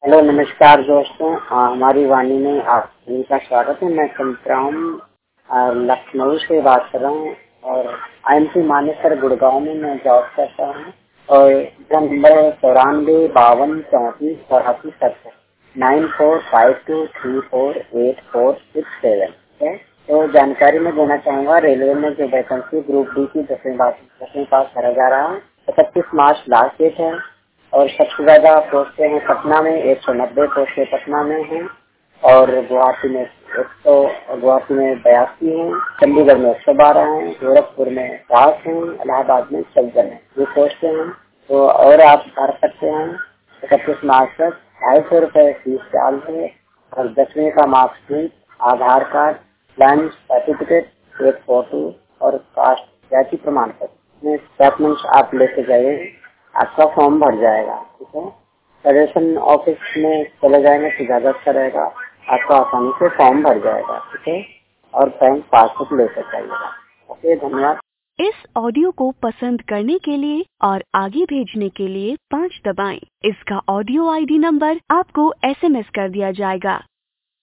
Hello नमस्कार दोस्तों, हमारी वाणी में आप सभी का स्वागत है। मैं संतराम लखनऊ से बात कर रहा हूँ और IMC मानेसर गुड़गांव में मैं जॉब करता हूँ और मेरा नंबर है 9452348477 9452348467 है। तो जानकारी में देना चाहूँगा, रेलवे में जो वैकेंसी ग्रुप डी की 10वीं पास भरा जा रहा है। 31 मार्च लास्ट डेट है और सबसे ज्यादा पोस्टें हैं पटना में, 190 पोस्टें पटना में हैं और गुवाहाटी में 82 हैं, चंडीगढ़ में 112 हैं, गोरखपुर में 50 हैं, इलाहाबाद में 14 हैं। ये पोस्टें हैं। तो और आप कर सकते हैं 31 मार्च तक 250 रुपये फीस चार्ज है और 10वीं का मार्कशीट, आधार कार्ड, लंच सर्टिफिकेट, एक फोटो और कास्ट जाति प्रमाण पत्र डॉक्यूमेंट्स आप लेके जाइए। आपका फॉर्म भर जाएगा। ठीक है, सजेशन ऑफिस में चले जाएंगे तो ज्यादा अच्छा रहेगा। आपका आसानी से फॉर्म भर जाएगा। ठीक है, और बैंक पासबुक लेकर जाइएगा। ओके, धन्यवाद। इस ऑडियो को पसंद करने के लिए और आगे भेजने के लिए 5 दबाएं। इसका ऑडियो ID नंबर आपको SMS कर दिया जाएगा।